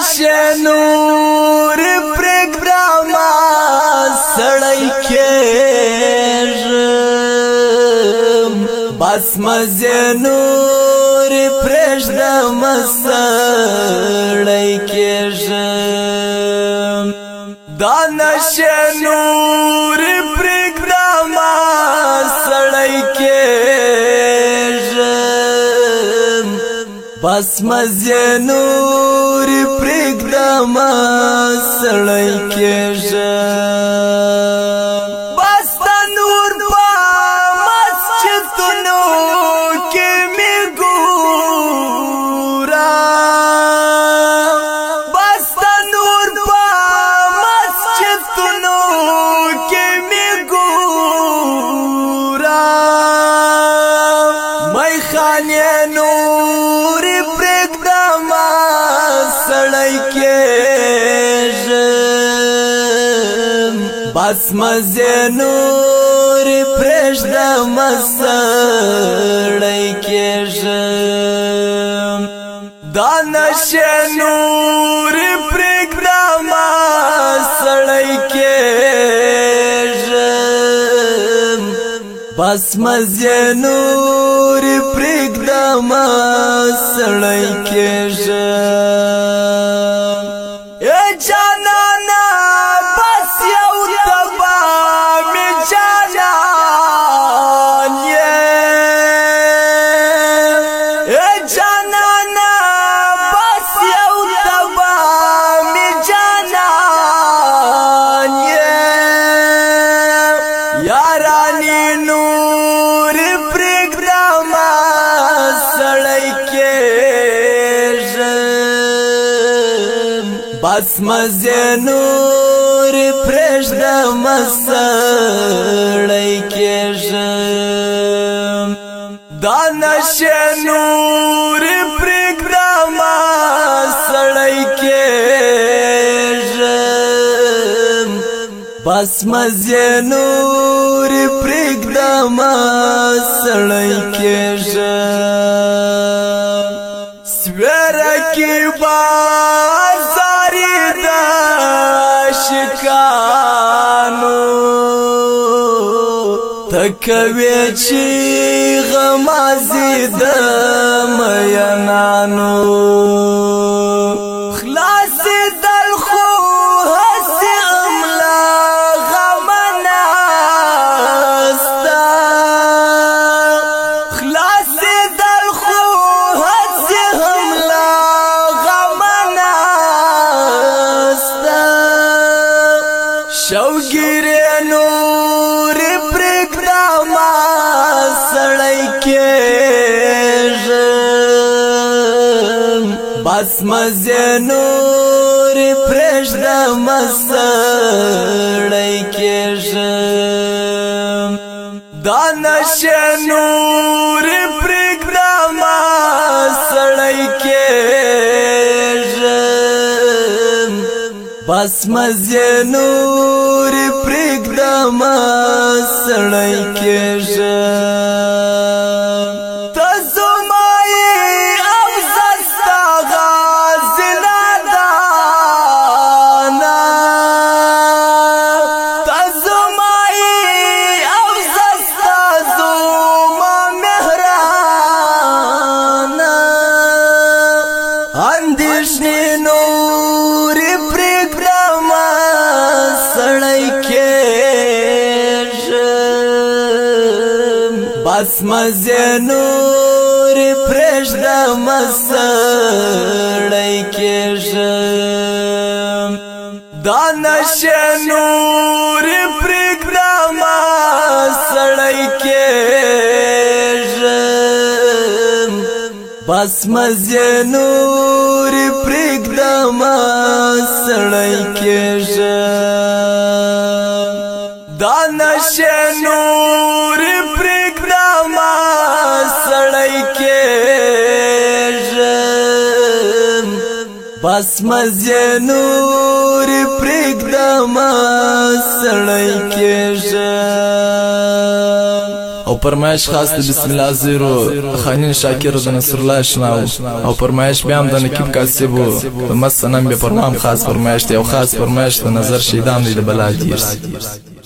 نشه نور پرګراما سړی کېږم بس مزه نور پرېږدم سړی کېږم دا نشه نور پرګراما سړی کېږم بس مزه نور پرګراما سړی کېږم بس د نور په مسجدونو کې مې ګورم بس د نور په مسجدونو کې مې ګورم میخانې نور پرېږدم سړی کېږم بس مزه نور پرېږدم سړی کېږم دا نشه نور پرېږدم سړی کېږم بس مزه نور پرېږدم سړی کېږم ای جانانا بس یو تبا می جانان یې ای جانانا بس یو تبا می جانان یې یارانی نور پرېږدم سړی کېږم بس مزه نور پرېږدم سړی کېږم دا نشه نور پرېږدم سړی کېږم بس مزه نور پرېږدم سړی کېږم سویره کې بازارې د عاشقانو ته کوې چې غمازې د مینانو خلاصېدل خو هسې هم له غمه نسته خلاصېدل خو هسې هم له غمه نسته شوګیرې نور پرېږدم سړی کېږم بس مزه نور پرېږدم سړی کېږم دا نشه نور پرېږدم سړی کېږم بس مزه نور پرېږدم سړی کېږم ته زما یې او زه ستا غازي نادانه ته زما یې او زه ستا زما مهرانه اندېښنې نورې پرېږدم سړی کېږم بس مزه نور پرېږدم سړی کېږم دا نشه نور پرېږدم سړی کېږم بس مزه نور پرېږدم سړی کېږم دا نشه نور پرېږدم سړی کېږم بس مزه نور پرېږدم سړی کېږم او فرمایش خاص د بسم الله زیرو خانین شاکر د نصر الله شناو او فرمایش بیا هم د نقیب کاسبو مثلا به پرمام خاص فرمایش دی او خاص فرمایش د نظر شیدان دی د بلا دیرس